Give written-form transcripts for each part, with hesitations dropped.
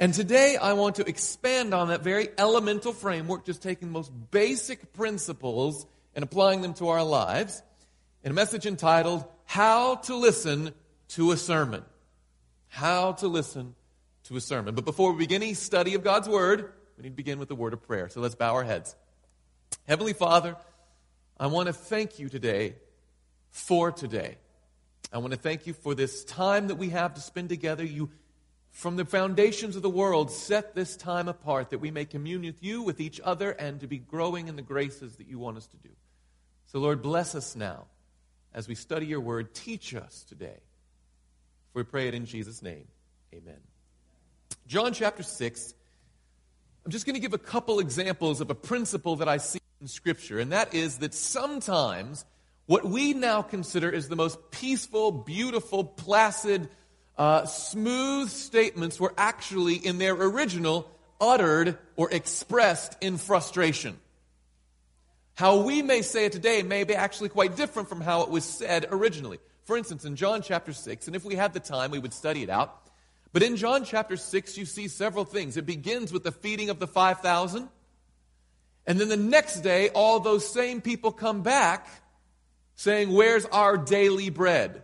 And today I want to expand on that very elemental framework, just taking the most basic principles and applying them to our lives, in a message entitled, How to Listen to a Sermon. How to listen to a sermon. But before we begin any study of God's Word, we need to begin with the word of prayer. So let's bow our heads. Heavenly Father, I want to thank you today for today. I want to thank you for this time that we have to spend together. You, from the foundations of the world, set this time apart that we may commune with you, with each other, and to be growing in the graces that you want us to do. So Lord, bless us now as we study your word. Teach us today. For we pray it in Jesus' name. Amen. John chapter 6. I'm just going to give a couple examples of a principle that I see in Scripture, and that is that sometimes what we now consider is the most peaceful, beautiful, placid, smooth statements were actually, in their original, uttered or expressed in frustration. How we may say it today may be actually quite different from how it was said originally. For instance, in John chapter 6, and if we had the time, we would study it out. But in John chapter 6, you see several things. It begins with the feeding of the 5,000. And then the next day, all those same people come back saying, where's our daily bread?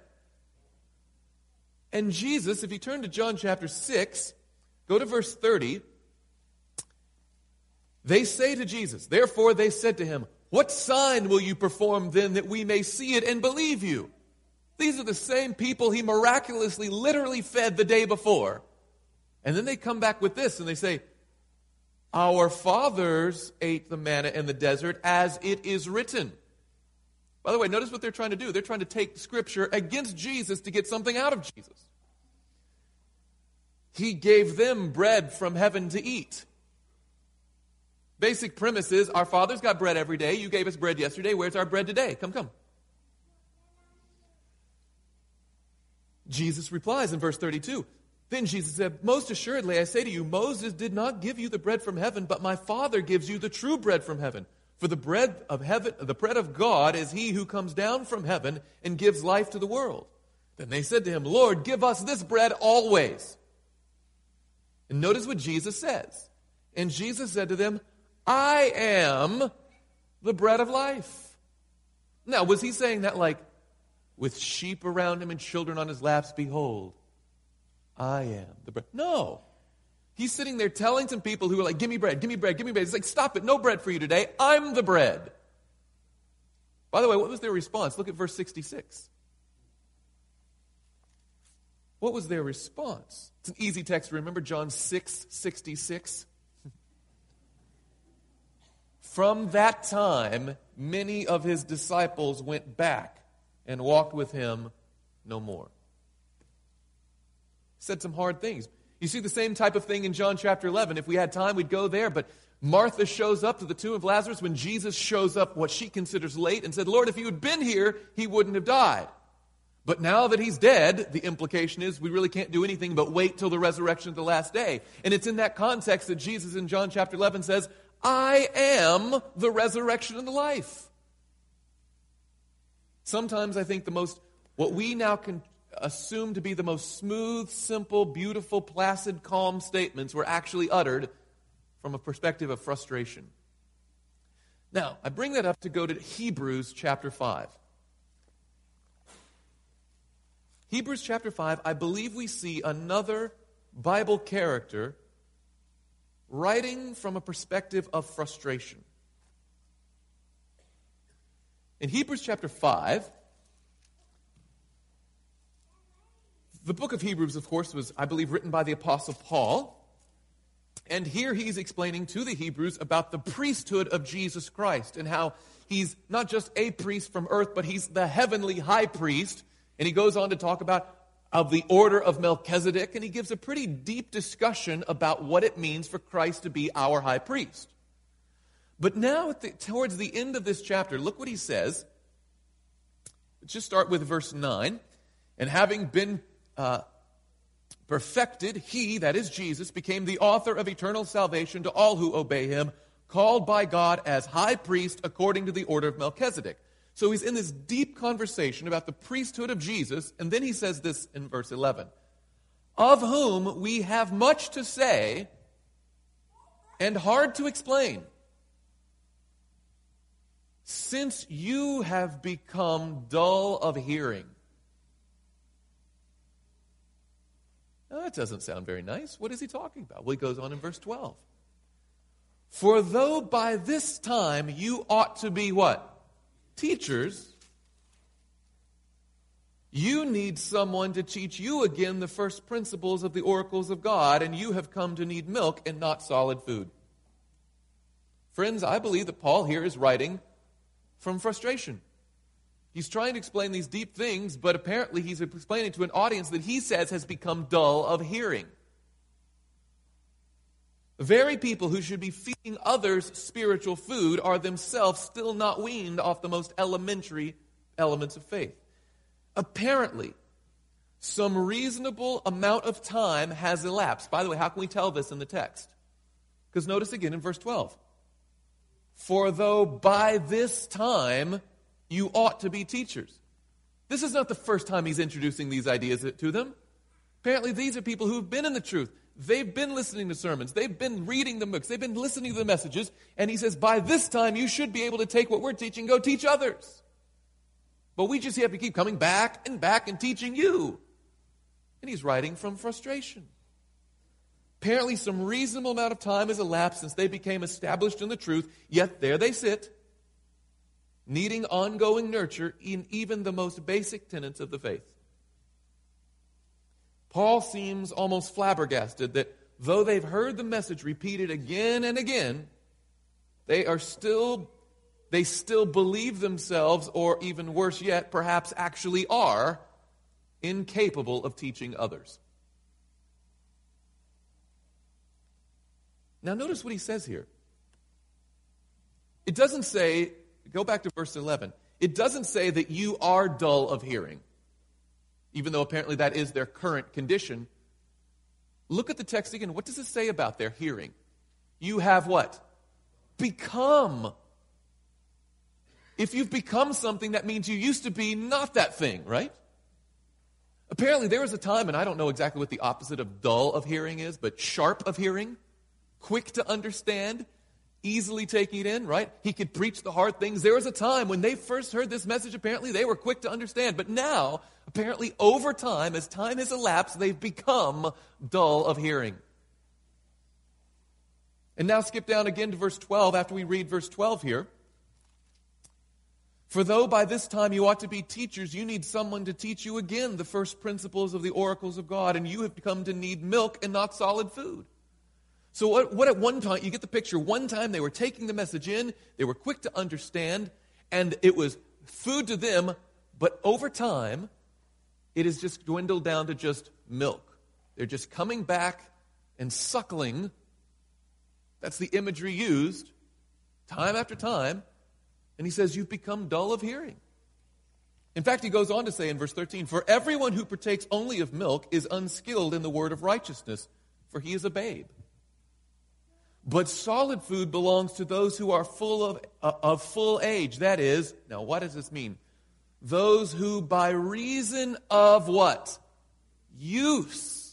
And Jesus, if you turn to John chapter 6, go to verse 30. They say to Jesus, therefore they said to him, what sign will you perform then that we may see it and believe you? These are the same people he miraculously, literally fed the day before. And then they come back with this and they say, our fathers ate the manna in the desert as it is written. By the way, notice what they're trying to do. They're trying to take Scripture against Jesus to get something out of Jesus. He gave them bread from heaven to eat. Basic premise is, our fathers got bread every day. You gave us bread yesterday. Where's our bread today? Come. Jesus replies in verse 32. Then Jesus said, most assuredly, I say to you, Moses did not give you the bread from heaven, but my Father gives you the true bread from heaven. For the bread of heaven, the bread of God is he who comes down from heaven and gives life to the world. Then they said to him, Lord, give us this bread always. And notice what Jesus says. And Jesus said to them, I am the bread of life. Now, was he saying that like with sheep around him and children on his laps? Behold, I am the bread. No. He's sitting there telling some people who are like, give me bread, give me bread, give me bread. He's like, stop it, no bread for you today. I'm the bread. By the way, what was their response? Look at verse 66. What was their response? It's an easy text to remember, John 6:66. From that time, many of his disciples went back and walked with him no more. Said some hard things. You see the same type of thing in John chapter 11. If we had time, we'd go there. But Martha shows up to the tomb of Lazarus when Jesus shows up what she considers late and said, Lord, if you had been here, he wouldn't have died. But now that he's dead, the implication is we really can't do anything but wait till the resurrection of the last day. And it's in that context that Jesus in John chapter 11 says, I am the resurrection and the life. Sometimes I think what we now can assumed to be the most smooth, simple, beautiful, placid, calm statements were actually uttered from a perspective of frustration. Now, I bring that up to go to Hebrews chapter 5. Hebrews chapter 5, I believe we see another Bible character writing from a perspective of frustration. In Hebrews chapter 5, the book of Hebrews, of course, was, I believe, written by the Apostle Paul. And here he's explaining to the Hebrews about the priesthood of Jesus Christ and how he's not just a priest from earth, but he's the heavenly high priest. And he goes on to talk about of the order of Melchizedek, and he gives a pretty deep discussion about what it means for Christ to be our high priest. But now, towards the end of this chapter, look what he says. Let's just start with verse 9. And having been perfected, he, that is Jesus, became the author of eternal salvation to all who obey him, called by God as high priest according to the order of Melchizedek. So he's in this deep conversation about the priesthood of Jesus, and then he says this in verse 11. of whom we have much to say and hard to explain, since you have become dull of hearing. Now, that doesn't sound very nice. What is he talking about? Well, he goes on in verse 12. For though by this time you ought to be what? Teachers. You need someone to teach you again the first principles of the oracles of God, and you have come to need milk and not solid food. Friends, I believe that Paul here is writing from frustration. He's trying to explain these deep things, but apparently he's explaining to an audience that he says has become dull of hearing. The very people who should be feeding others spiritual food are themselves still not weaned off the most elementary elements of faith. Apparently, some reasonable amount of time has elapsed. By the way, how can we tell this in the text? Because notice again in verse 12. For though by this time you ought to be teachers. This is not the first time he's introducing these ideas to them. Apparently these are people who've been in the truth. They've been listening to sermons. They've been reading the books. They've been listening to the messages. And he says, by this time you should be able to take what we're teaching and go teach others. But we just have to keep coming back and teaching you. And he's writing from frustration. Apparently some reasonable amount of time has elapsed since they became established in the truth, yet there they sit, needing ongoing nurture in even the most basic tenets of the faith. Paul seems almost flabbergasted that though they've heard the message repeated again and again, they still believe themselves, or even worse yet, perhaps actually are, incapable of teaching others. Now notice what he says here. It doesn't say, go back to verse 11, it doesn't say that you are dull of hearing, even though apparently that is their current condition. Look at the text again. What does it say about their hearing? You have what? Become. If you've become something, that means you used to be not that thing, right? Apparently there was a time, and I don't know exactly what the opposite of dull of hearing is, but sharp of hearing, quick to understand, easily taking it in, right? He could preach the hard things. There was a time when they first heard this message, apparently they were quick to understand. But now, apparently over time, as time has elapsed, they've become dull of hearing. And now skip down again to verse 12 after we read verse 12 here. For though by this time you ought to be teachers, you need someone to teach you again the first principles of the oracles of God, and you have come to need milk and not solid food. So what at one time, you get the picture, one time they were taking the message in, they were quick to understand, and it was food to them, but over time, it has just dwindled down to just milk. They're just coming back and suckling. That's the imagery used, time after time, and he says, you've become dull of hearing. In fact, he goes on to say in verse 13, for everyone who partakes only of milk is unskilled in the word of righteousness, for he is a babe. But solid food belongs to those who are full of full age. That is, now what does this mean? Those who by reason of what? Use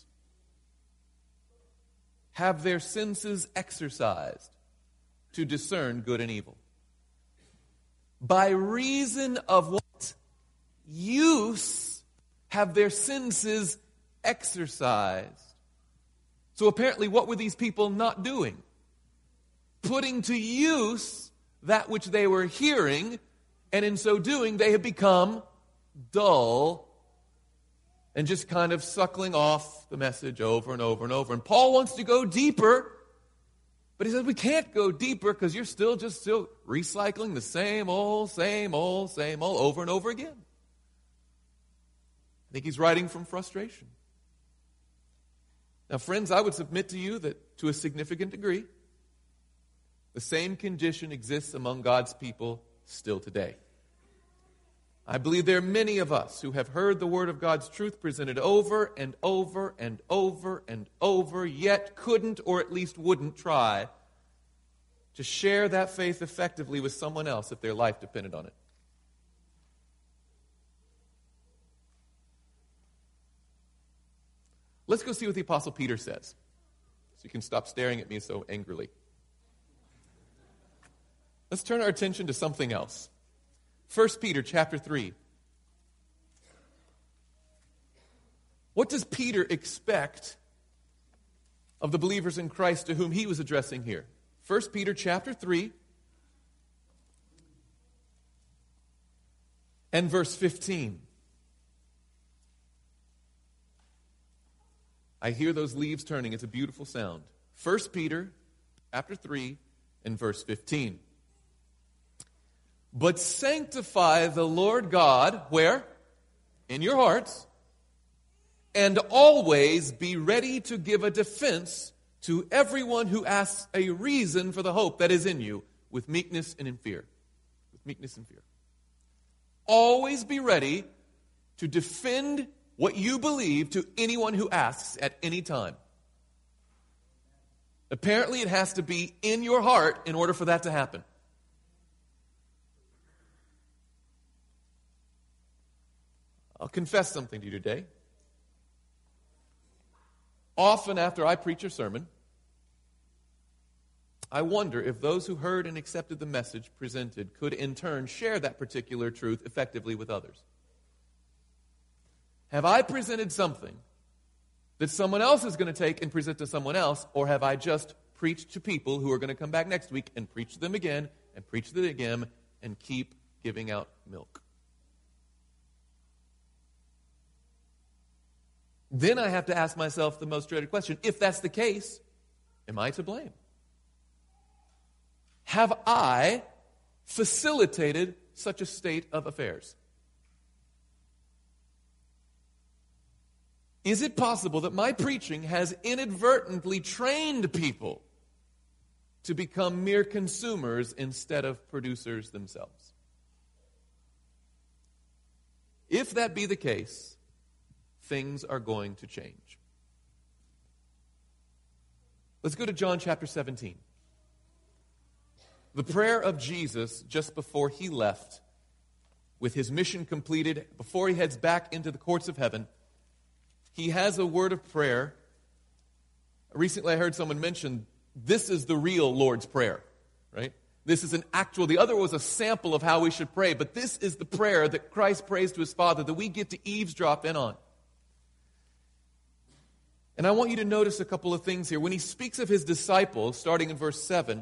have their senses exercised to discern good and evil. By reason of what? Use have their senses exercised. So apparently what were these people not doing? Putting to use that which they were hearing, and in so doing they have become dull and just kind of suckling off the message over and over and over. And Paul wants to go deeper, but he says we can't go deeper because you're still recycling the same old over and over again. I think he's writing from frustration. Now, friends, I would submit to you that to a significant degree, the same condition exists among God's people still today. I believe there are many of us who have heard the word of God's truth presented over and over and over and over, yet couldn't or at least wouldn't try to share that faith effectively with someone else if their life depended on it. Let's go see what the Apostle Peter says. So you can stop staring at me so angrily. Let's turn our attention to something else. 1 Peter chapter 3. What does Peter expect of the believers in Christ to whom he was addressing here? 1 Peter chapter 3 and verse 15. I hear those leaves turning. It's a beautiful sound. 1 Peter chapter 3 and verse 15. But sanctify the Lord God, where? In your hearts. And always be ready to give a defense to everyone who asks a reason for the hope that is in you with meekness and in fear. With meekness and fear. Always be ready to defend what you believe to anyone who asks at any time. Apparently, it has to be in your heart in order for that to happen. I'll confess something to you today. Often after I preach a sermon, I wonder if those who heard and accepted the message presented could in turn share that particular truth effectively with others. Have I presented something that someone else is going to take and present to someone else, or have I just preached to people who are going to come back next week and preach to them again and preach to them again and keep giving out milk? Then I have to ask myself the most dreaded question. If that's the case, am I to blame? Have I facilitated such a state of affairs? Is it possible that my preaching has inadvertently trained people to become mere consumers instead of producers themselves? If that be the case, things are going to change. Let's go to John chapter 17. The prayer of Jesus just before he left, with his mission completed, before he heads back into the courts of heaven, he has a word of prayer. Recently I heard someone mention this is the real Lord's Prayer, right? This is an actual, the other was a sample of how we should pray, but this is the prayer that Christ prays to his Father that we get to eavesdrop in on. And I want you to notice a couple of things here. When he speaks of his disciples, starting in verse 7,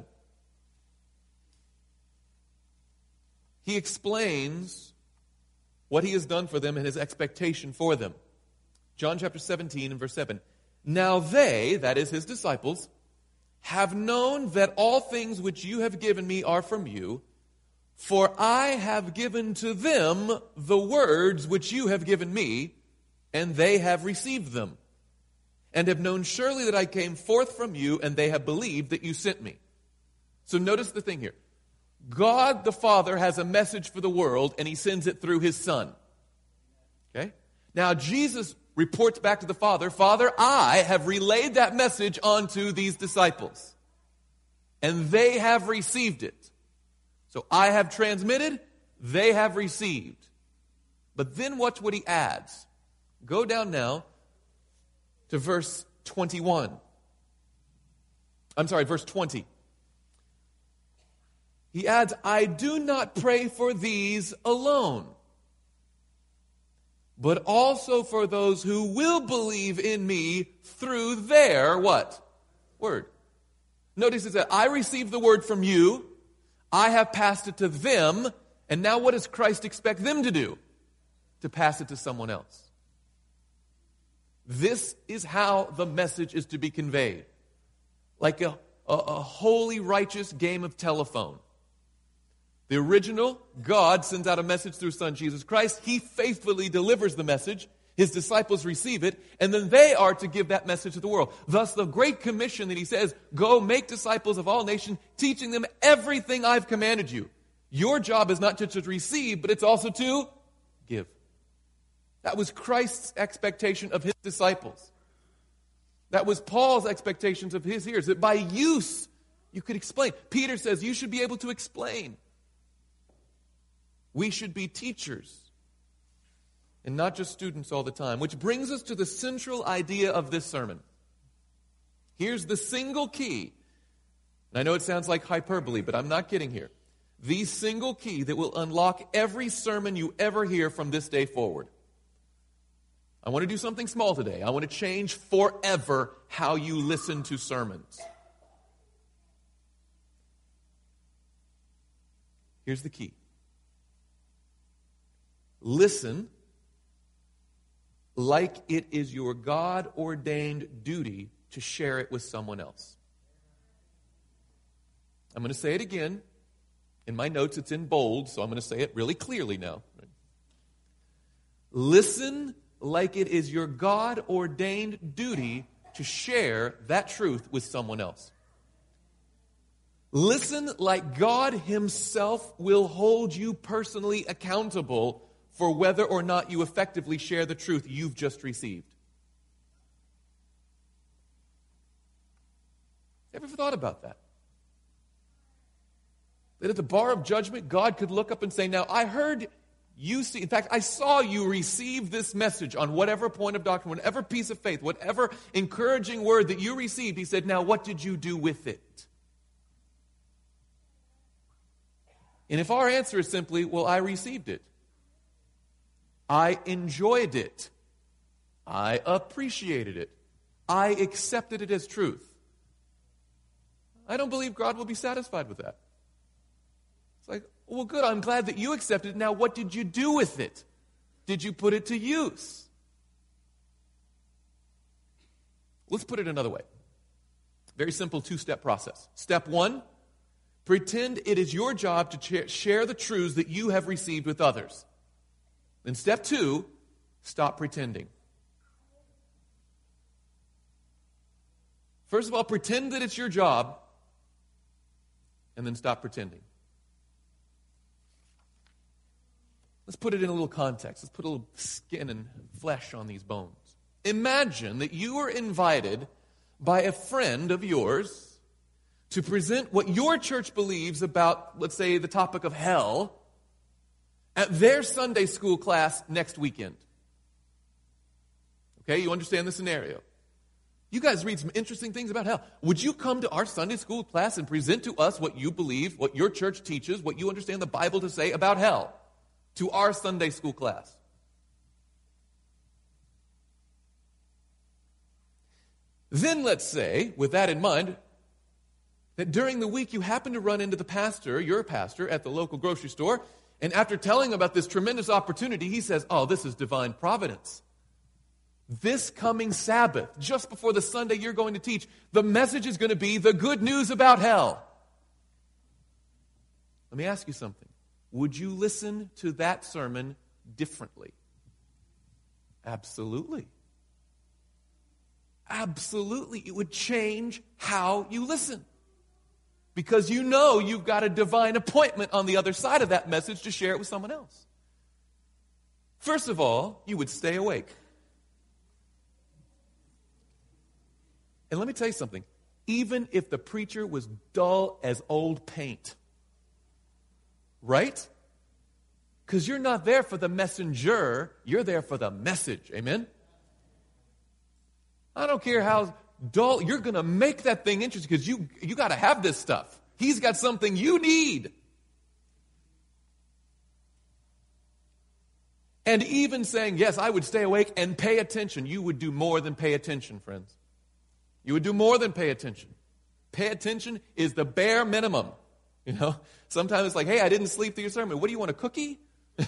he explains what he has done for them and his expectation for them. John chapter 17 and verse 7. Now they, that is his disciples, have known that all things which you have given me are from you, for I have given to them the words which you have given me, and they have received them, and have known surely that I came forth from you, and they have believed that you sent me. So notice the thing here. God the Father has a message for the world, and he sends it through his Son. Okay? Now Jesus reports back to the Father, Father, I have relayed that message onto these disciples, and they have received it. So I have transmitted, they have received. But then watch what he adds. Go down now to verse 21. I'm sorry, verse 20. He adds, I do not pray for these alone, but also for those who will believe in me through their, what? Word. Notice it says, I received the word from you, I have passed it to them, and now what does Christ expect them to do? To pass it to someone else. This is how the message is to be conveyed. Like a holy, righteous game of telephone. The original, God sends out a message through His Son, Jesus Christ. He faithfully delivers the message. His disciples receive it, and then they are to give that message to the world. Thus, the Great Commission that He says, go make disciples of all nations, teaching them everything I've commanded you. Your job is not just to receive, but it's also to give. That was Christ's expectation of His disciples. That was Paul's expectations of his hearers, that by use, you could explain. Peter says you should be able to explain. We should be teachers. and not just students all the time. Which brings us to the central idea of this sermon. Here's the single key. And I know it sounds like hyperbole, but I'm not kidding here. The single key that will unlock every sermon you ever hear from this day forward. I want to do something small today. I want to change forever how you listen to sermons. Here's the key. Listen like it is your God-ordained duty to share it with someone else. I'm going to say it again. In my notes, it's in bold, so I'm going to say it really clearly now. Listen like it is your God-ordained duty to share that truth with someone else. Listen like God Himself will hold you personally accountable for whether or not you effectively share the truth you've just received. Ever thought about that? That at the bar of judgment, God could look up and say, now I heard you see, in fact, I saw you receive this message on whatever point of doctrine, whatever piece of faith, whatever encouraging word that you received. He said, now what did you do with it? And if our answer is simply, well, I received it. I enjoyed it. I appreciated it. I accepted it as truth. I don't believe God will be satisfied with that. It's like, well, good, I'm glad that you accepted it. Now, what did you do with it? Did you put it to use? Let's put it another way. Very simple two-step process. Step one, pretend it is your job to share the truths that you have received with others. Then step two, stop pretending. First of all, pretend that it's your job, and then stop pretending. Let's put it in a little context. Let's put a little skin and flesh on these bones. Imagine that you were invited by a friend of yours to present what your church believes about, let's say, the topic of hell at their Sunday school class next weekend. Okay, you understand the scenario. You guys read some interesting things about hell. Would you come to our Sunday school class and present to us what you believe, what your church teaches, what you understand the Bible to say about hell? To our Sunday school class. Then let's say, with that in mind, that during the week you happen to run into the pastor, your pastor, at the local grocery store, and after telling him about this tremendous opportunity, he says, oh, this is divine providence. This coming Sabbath, just before the Sunday you're going to teach, the message is going to be the good news about hell. Let me ask you something. Would you listen to that sermon differently? Absolutely. Absolutely. It would change how you listen. Because you know you've got a divine appointment on the other side of that message to share it with someone else. First of all, you would stay awake. And let me tell you something. Even if the preacher was dull as old paint, right? Because you're not there for the messenger, you're there for the message. Amen? I don't care how dull, you're going to make that thing interesting because you got to have this stuff. He's got something you need. And even saying, yes, I would stay awake and pay attention, you would do more than pay attention, friends. You would do more than pay attention. Pay attention is the bare minimum. You know, sometimes it's like, hey, I didn't sleep through your sermon. What do you want, a cookie?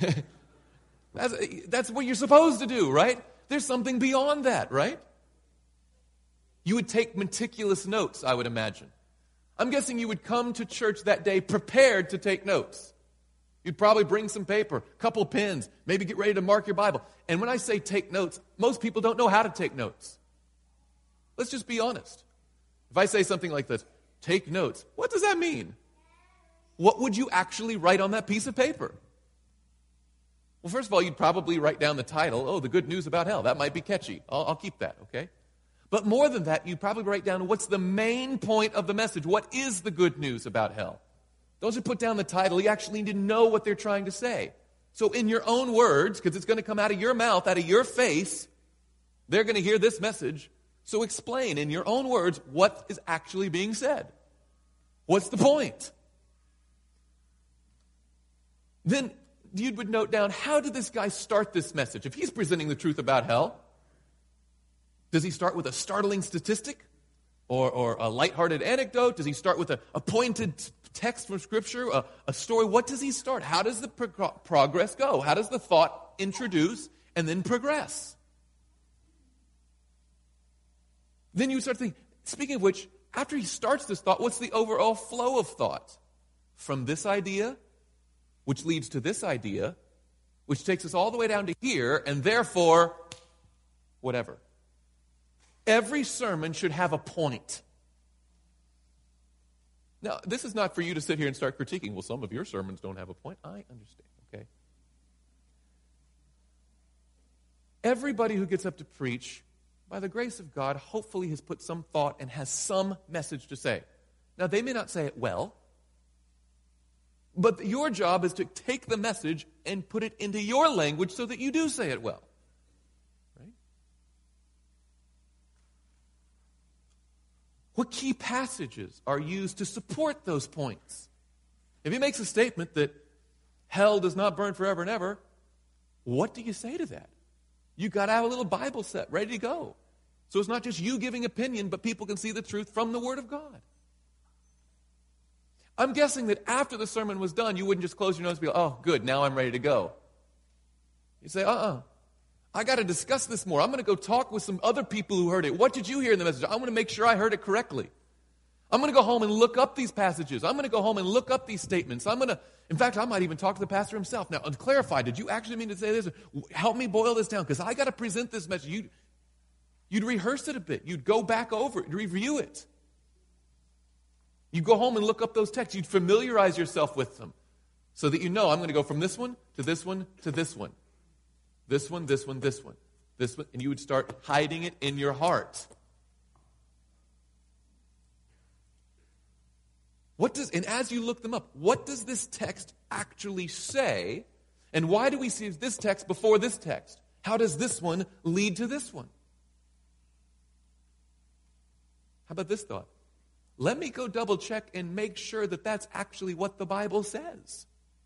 That's what you're supposed to do, right? There's something beyond that, right? You would take meticulous notes, I would imagine. I'm guessing you would come to church that day prepared to take notes. You'd probably bring some paper, a couple pens, maybe get ready to mark your Bible. And when I say take notes, most people don't know how to take notes. Let's just be honest. If I say something like this, take notes, what does that mean? What would you actually write on that piece of paper? Well, first of all, you'd probably write down the title, oh, the good news about hell. That might be catchy. I'll keep that, okay? But more than that, you'd probably write down what's the main point of the message. What is the good news about hell? Don't just put down the title. You actually need to know what they're trying to say. So in your own words, because it's going to come out of your mouth, out of your face, they're going to hear this message. So explain in your own words what is actually being said. What's the point? Then you would note down, how did this guy start this message? If he's presenting the truth about hell, does he start with a startling statistic or a lighthearted anecdote? Does he start with a pointed text from Scripture, a story? What does he start? How does the progress go? How does the thought introduce and then progress? Then you start thinking, speaking of which, after he starts this thought, what's the overall flow of thought? From this idea, which leads to this idea, which takes us all the way down to here, and therefore, whatever. Every sermon should have a point. Now, this is not for you to sit here and start critiquing. Well, some of your sermons don't have a point. I understand, okay? Everybody who gets up to preach, by the grace of God, hopefully has put some thought and has some message to say. Now, they may not say it well, but your job is to take the message and put it into your language so that you do say it well. Right? What key passages are used to support those points? If he makes a statement that hell does not burn forever and ever, what do you say to that? You got to have a little Bible set ready to go. So it's not just you giving opinion, but people can see the truth from the Word of God. I'm guessing that after the sermon was done, you wouldn't just close your nose and be like, oh, good, now I'm ready to go. You say, I got to discuss this more. I'm going to go talk with some other people who heard it. What did you hear in the message? I want to make sure I heard it correctly. I'm going to go home and look up these passages. I'm going to go home and look up these statements. In fact, I might even talk to the pastor himself. Now, clarify, did you actually mean to say this? Help me boil this down, because I got to present this message. You'd rehearse it a bit. You'd go back over it, review it. You go home and look up those texts. You'd familiarize yourself with them so that you know, I'm going to go from this one to this one to this one. This one, this one, this one. This one. And you would start hiding it in your heart. And as you look them up, what does this text actually say? And why do we see this text before this text? How does this one lead to this one? How about this thought? Let me go double check and make sure that that's actually what the Bible says.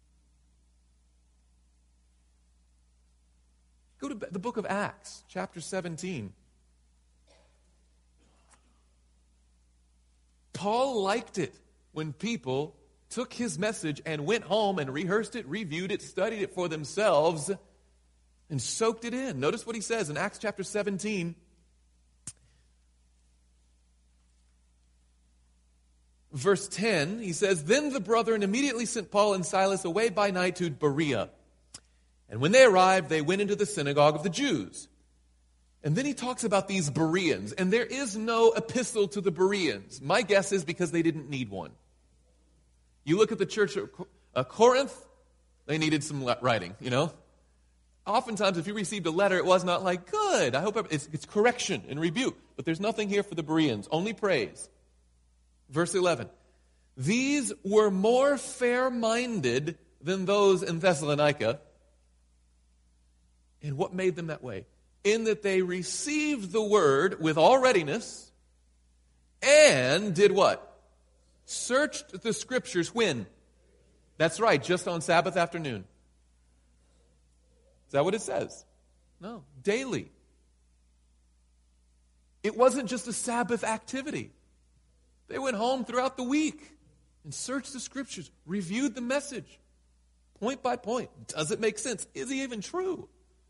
Go to the book of Acts, chapter 17. Paul liked it when people took his message and went home and rehearsed it, reviewed it, studied it for themselves, and soaked it in. Notice what he says in Acts chapter 17. Verse 10, he says, Then the brethren immediately sent Paul and Silas away by night to Berea. And when they arrived, they went into the synagogue of the Jews. And then he talks about these Bereans. And there is no epistle to the Bereans. My guess is because they didn't need one. You look at the church of Corinth, they needed some writing, Oftentimes, if you received a letter, it was not like, good, I hope it's correction and rebuke. But there's nothing here for the Bereans, only praise. Verse 11, These were more fair-minded than those in Thessalonica. And what made them that way? In that they received the word with all readiness and did what? Searched the Scriptures when? That's right, just on Sabbath afternoon. Is that what it says? No, daily. It wasn't just a Sabbath activity. They went home throughout the week and searched the Scriptures, reviewed the message, point by point. Does it make sense? Is it even true?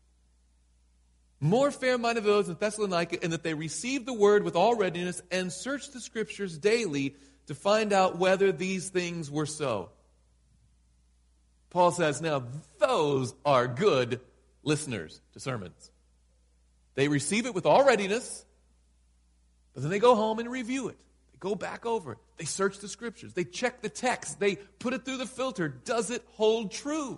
More fair-minded those in Thessalonica, in that they received the word with all readiness and searched the Scriptures daily to find out whether these things were so. Paul says, now those are good listeners to sermons. They receive it with all readiness, but then they go home and review it. Go back over it. They search the Scriptures. They check the text. They put it through the filter. Does it hold true?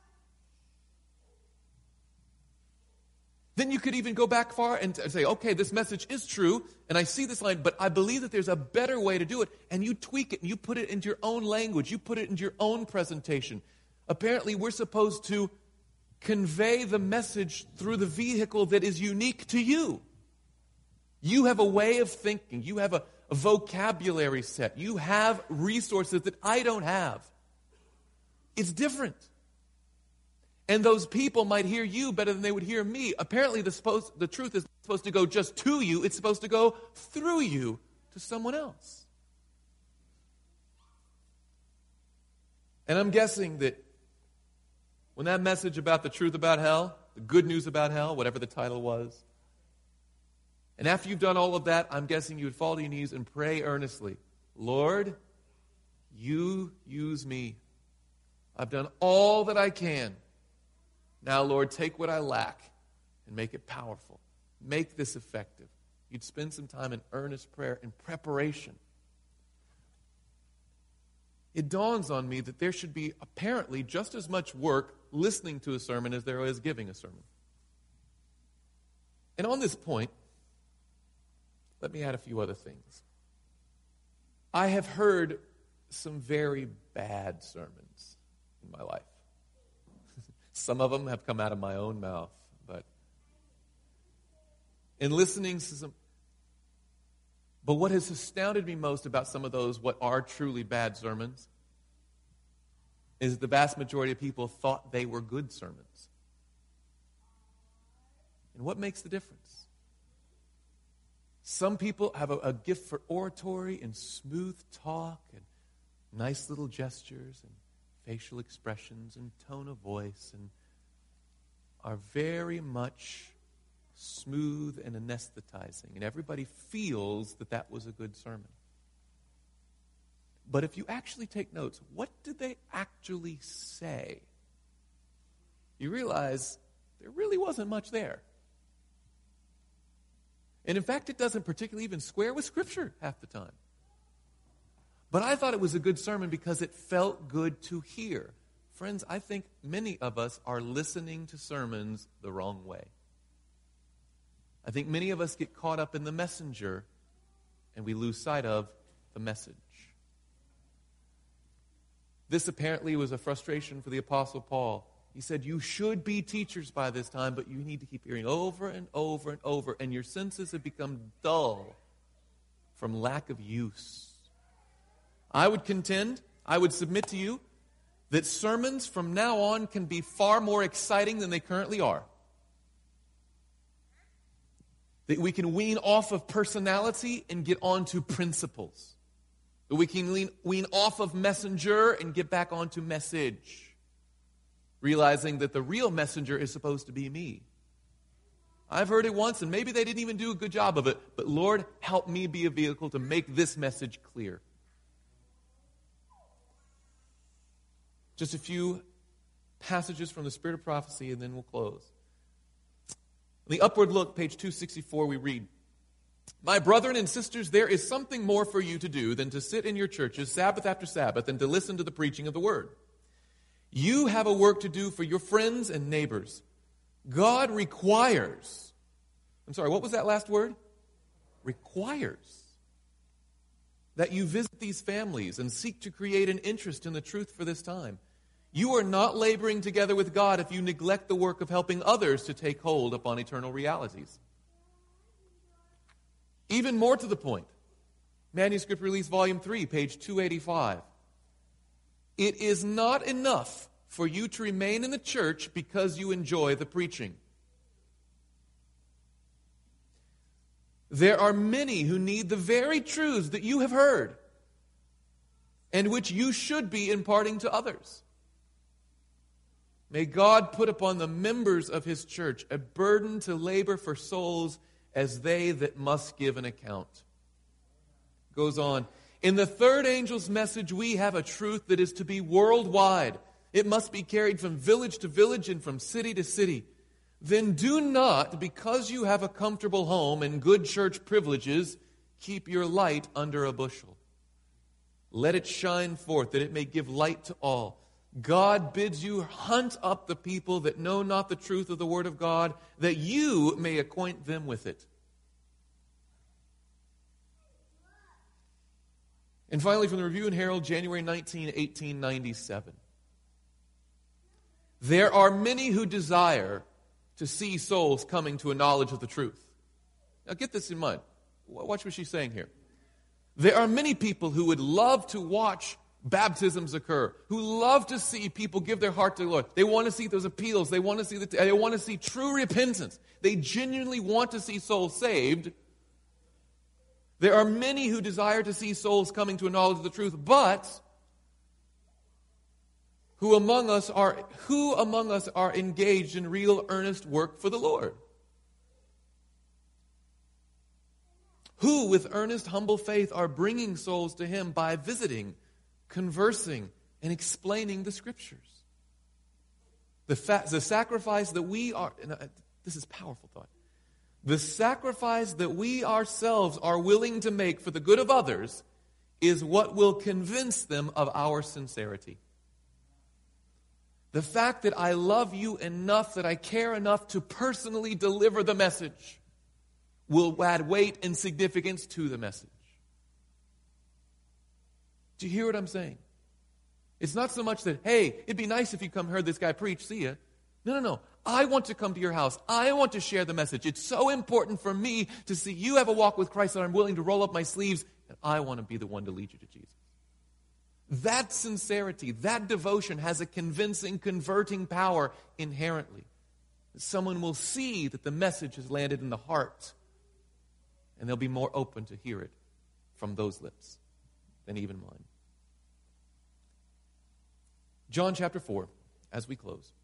Then you could even go back far and say, okay, this message is true, and I see this line, but I believe that there's a better way to do it. And you tweak it, and you put it into your own language. You put it into your own presentation. Apparently, we're supposed to convey the message through the vehicle that is unique to you. You have a way of thinking. You have a vocabulary set. You have resources that I don't have. It's different. And those people might hear you better than they would hear me. Apparently, the truth is supposed to go just to you. It's supposed to go through you to someone else. And I'm guessing that when that message about the truth about hell, the good news about hell, whatever the title was, and after you've done all of that, I'm guessing you would fall to your knees and pray earnestly, Lord, you use me. I've done all that I can. Now, Lord, take what I lack and make it powerful. Make this effective. You'd spend some time in earnest prayer and preparation. It dawns on me that there should be apparently just as much work listening to a sermon as there is giving a sermon. And on this point, let me add a few other things. I have heard some very bad sermons in my life. Some of them have come out of my own mouth, but in listening to some. But what has astounded me most about some of those, what are truly bad sermons, is the vast majority of people thought they were good sermons. And what makes the difference? Some people have a gift for oratory and smooth talk and nice little gestures and facial expressions and tone of voice and are very much smooth and anesthetizing. And everybody feels that that was a good sermon. But if you actually take notes, what did they actually say? You realize there really wasn't much there. And in fact, it doesn't particularly even square with Scripture half the time. But I thought it was a good sermon because it felt good to hear. Friends, I think many of us are listening to sermons the wrong way. I think many of us get caught up in the messenger and we lose sight of the message. This apparently was a frustration for the Apostle Paul. He said, you should be teachers by this time, but you need to keep hearing over and over and over, and your senses have become dull from lack of use. I would contend, I would submit to you, that sermons from now on can be far more exciting than they currently are. That we can wean off of personality and get onto principles. That we can wean off of messenger and get back onto message. Realizing that the real messenger is supposed to be me. I've heard it once, and maybe they didn't even do a good job of it, but Lord, help me be a vehicle to make this message clear. Just a few passages from the Spirit of Prophecy, and then we'll close. In the Upward Look, page 264, we read, my brethren and sisters, there is something more for you to do than to sit in your churches Sabbath after Sabbath and to listen to the preaching of the word. You have a work to do for your friends and neighbors. God requires. I'm sorry, what was that last word? Requires. That you visit these families and seek to create an interest in the truth for this time. You are not laboring together with God if you neglect the work of helping others to take hold upon eternal realities. Even more to the point, Manuscript Release Volume 3, page 285. It is not enough for you to remain in the church because you enjoy the preaching. There are many who need the very truths that you have heard and which you should be imparting to others. May God put upon the members of His church a burden to labor for souls as they that must give an account. Goes on. In the third angel's message, we have a truth that is to be worldwide. It must be carried from village to village and from city to city. Then do not, because you have a comfortable home and good church privileges, keep your light under a bushel. Let it shine forth, that it may give light to all. God bids you hunt up the people that know not the truth of the word of God, that you may acquaint them with it. And finally, from the Review and Herald, January 19, 1897. There are many who desire to see souls coming to a knowledge of the truth. Now get this in mind. Watch what she's saying here. There are many people who would love to watch baptisms occur, who love to see people give their heart to the Lord. They want to see those appeals. They want to see true repentance. They genuinely want to see souls saved. There are many who desire to see souls coming to a knowledge of the truth, but who among us are engaged in real earnest work for the Lord? Who with earnest humble faith are bringing souls to him by visiting, conversing, and explaining the Scriptures? The sacrifice that we are, and this is a powerful thought, the sacrifice that we ourselves are willing to make for the good of others is what will convince them of our sincerity. The fact that I love you enough, that I care enough to personally deliver the message, will add weight and significance to the message. Do you hear what I'm saying? It's not so much that, hey, it'd be nice if you come heard this guy preach, see ya. No. I want to come to your house. I want to share the message. It's so important for me to see you have a walk with Christ that I'm willing to roll up my sleeves, and I want to be the one to lead you to Jesus. That sincerity, that devotion has a convincing, converting power inherently. Someone will see that the message has landed in the heart, and they'll be more open to hear it from those lips than even mine. John chapter 4, as we close.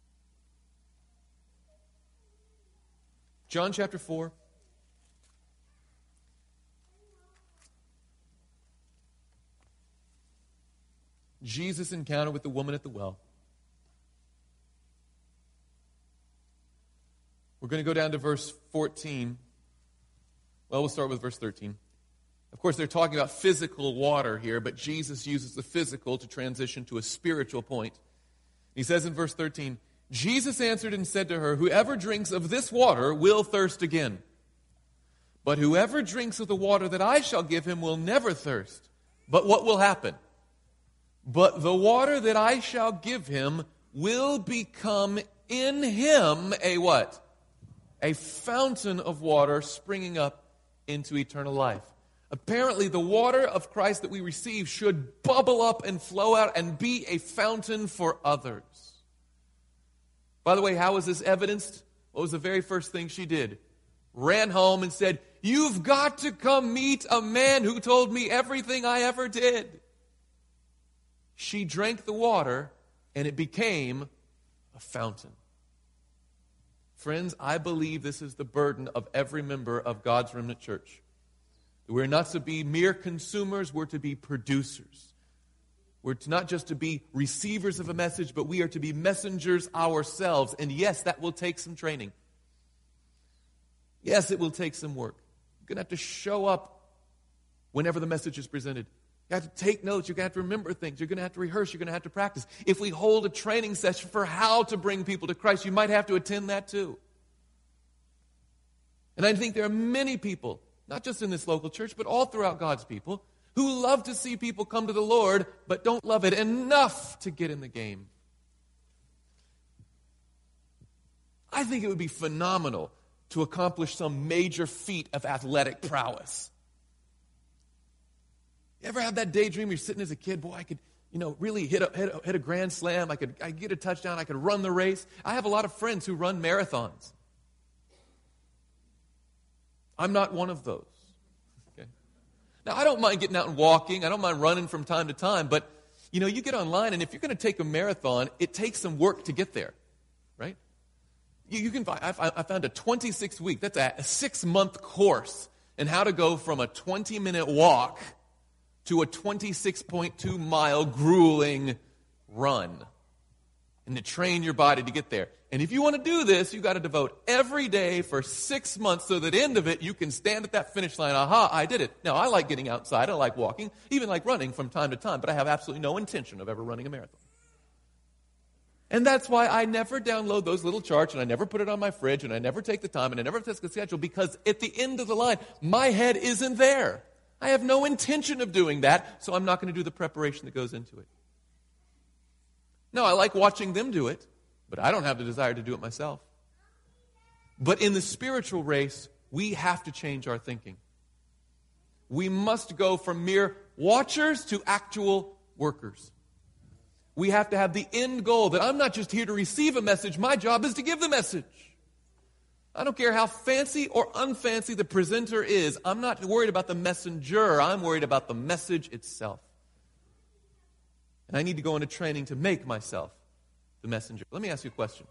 John chapter 4. Jesus' encounter with the woman at the well. We're going to go down to verse 14. Well, we'll start with verse 13. Of course, they're talking about physical water here, but Jesus uses the physical to transition to a spiritual point. He says in verse 13, Jesus answered and said to her, whoever drinks of this water will thirst again. But whoever drinks of the water that I shall give him will never thirst. But what will happen? But the water that I shall give him will become in him a what? A fountain of water springing up into eternal life. Apparently, the water of Christ that we receive should bubble up and flow out and be a fountain for others. By the way, how was this evidenced? What was the very first thing she did? Ran home and said, "You've got to come meet a man who told me everything I ever did." She drank the water, and it became a fountain. Friends, I believe this is the burden of every member of God's Remnant Church. We're not to be mere consumers, we're to be producers. We're not just to be receivers of a message, but we are to be messengers ourselves. And yes, that will take some training. Yes, it will take some work. You're going to have to show up whenever the message is presented. You have to take notes. You're going to have to remember things. You're going to have to rehearse. You're going to have to practice. If we hold a training session for how to bring people to Christ, you might have to attend that too. And I think there are many people, not just in this local church, but all throughout God's people, who love to see people come to the Lord, but don't love it enough to get in the game. I think it would be phenomenal to accomplish some major feat of athletic prowess. You ever have that daydream? You're sitting as a kid, boy, I could, really hit a grand slam. I could get a touchdown. I could run the race. I have a lot of friends who run marathons. I'm not one of those. Okay? Now, I don't mind getting out and walking. I don't mind running from time to time. But, you get online, and if you're going to take a marathon, it takes some work to get there, right? You can find, I found a 26-week, that's a 6-month course in how to go from a 20-minute walk to a 26.2-mile grueling run, and to train your body to get there. And if you want to do this, you've got to devote every day for 6 months so that at the end of it, you can stand at that finish line. Aha, I did it. Now, I like getting outside. I like walking, even like running from time to time, but I have absolutely no intention of ever running a marathon. And that's why I never download those little charts, and I never put it on my fridge, and I never take the time, and I never test the schedule, because at the end of the line, my head isn't there. I have no intention of doing that, so I'm not going to do the preparation that goes into it. No, I like watching them do it. But I don't have the desire to do it myself. But in the spiritual race, we have to change our thinking. We must go from mere watchers to actual workers. We have to have the end goal that I'm not just here to receive a message. My job is to give the message. I don't care how fancy or unfancy the presenter is. I'm not worried about the messenger. I'm worried about the message itself. And I need to go into training to make myself the messenger. Let me ask you a question.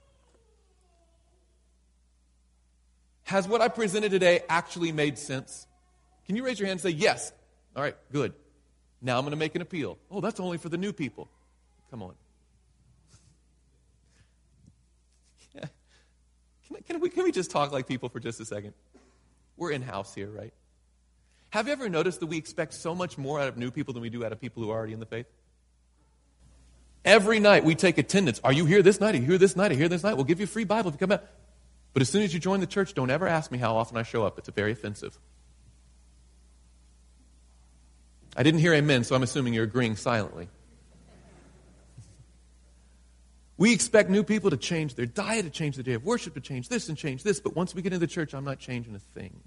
Has what I presented today actually made sense? Can you raise your hand and say, yes? All right, good. Now I'm going to make an appeal. Oh, that's only for the new people. Come on. Yeah. Can we just talk like people for just a second? We're in-house here, right? Have you ever noticed that we expect so much more out of new people than we do out of people who are already in the faith? Every night we take attendance. Are you here this night? Are you here this night? Are you here this night? We'll give you a free Bible if you come out. But as soon as you join the church, don't ever ask me how often I show up. It's very offensive. I didn't hear amen, so I'm assuming you're agreeing silently. We expect new people to change their diet, to change their day of worship, to change this and change this. But once we get into the church, I'm not changing a thing.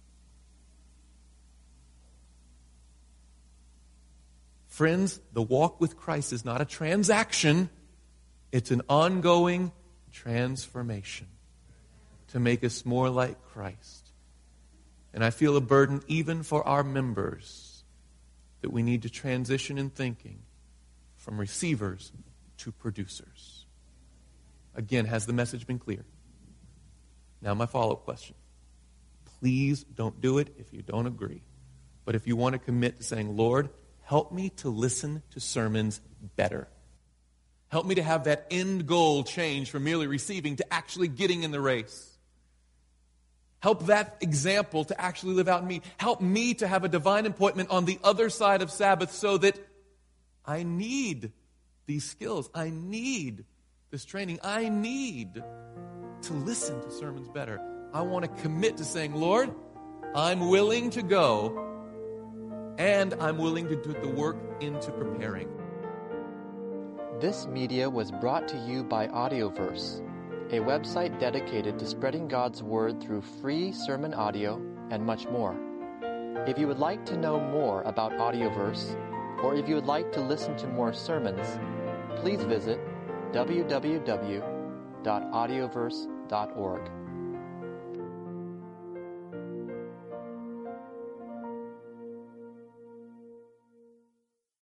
Friends, the walk with Christ is not a transaction. It's an ongoing transformation to make us more like Christ. And I feel a burden even for our members that we need to transition in thinking from receivers to producers. Again, has the message been clear? Now my follow-up question. Please don't do it if you don't agree. But if you want to commit to saying, Lord, help me to listen to sermons better. Help me to have that end goal change from merely receiving to actually getting in the race. Help that example to actually live out in me. Help me to have a divine appointment on the other side of Sabbath so that I need these skills. I need this training. I need to listen to sermons better. I want to commit to saying, Lord, I'm willing to go and I'm willing to put the work into preparing. This media was brought to you by Audioverse, a website dedicated to spreading God's Word through free sermon audio and much more. If you would like to know more about Audioverse, or if you would like to listen to more sermons, please visit www.audioverse.org.